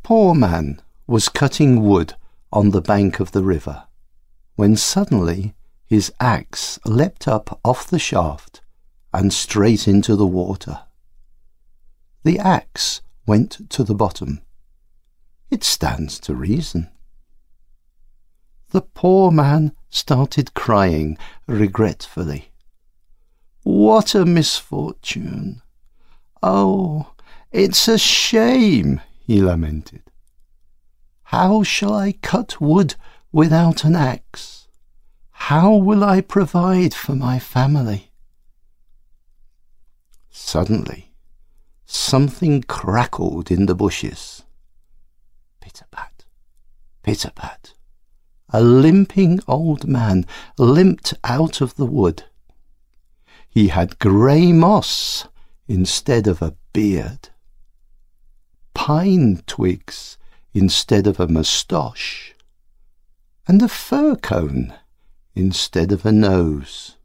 poor man was cutting wood on the bank of the river, when suddenly his axe leapt up off the shaft and straight into the water. The axe went to the bottom. It stands to reason. The poor man started crying regretfully. What a misfortune! Oh, it's a shame, he lamented. How shall I cut wood without an axe? How will I provide for my family? Suddenly, something crackled in the bushes. Pitter-pat, pitter-pat. A limping old man limped out of the wood. He had grey moss instead of a beard, pine twigs instead of a moustache, and a fir cone instead of a nose.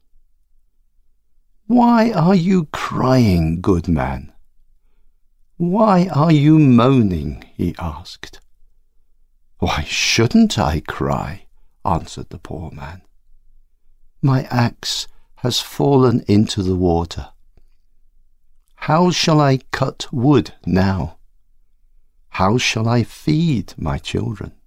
Why are you crying, good man? Why are you moaning? He asked. Why shouldn't I cry? Answered the poor man. My axe has fallen into the water. How shall I cut wood now? How shall I feed my children?